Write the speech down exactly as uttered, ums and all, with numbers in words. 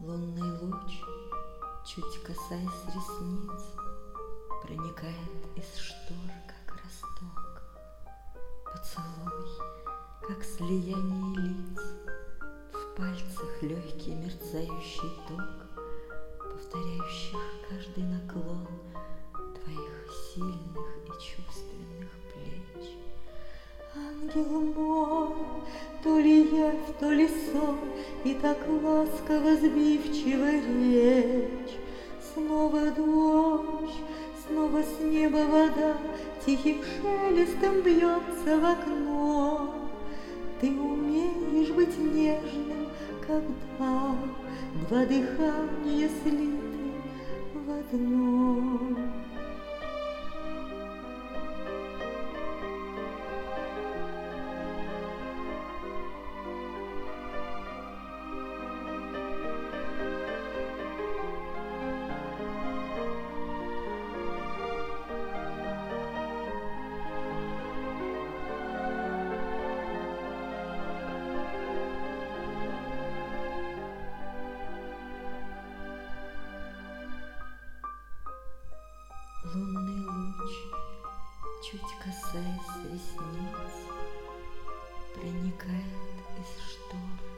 Лунный луч, чуть касаясь ресниц, проникает из штор, как росток. Поцелуй, как слияние лиц, в пальцах легкий мерцающий ток, повторяющих каждый наклон твоих сильных и чувственных плеч. Ангел мой, то ли явь, то ли сон, и так ласково сбивчива речь. Снова дождь, снова с неба вода тихим шелестом бьется в окно. Ты умеешь быть нежным, когда два дыхания слиты в одно. Лунный луч, чуть касаясь ресниц, проникает из штор.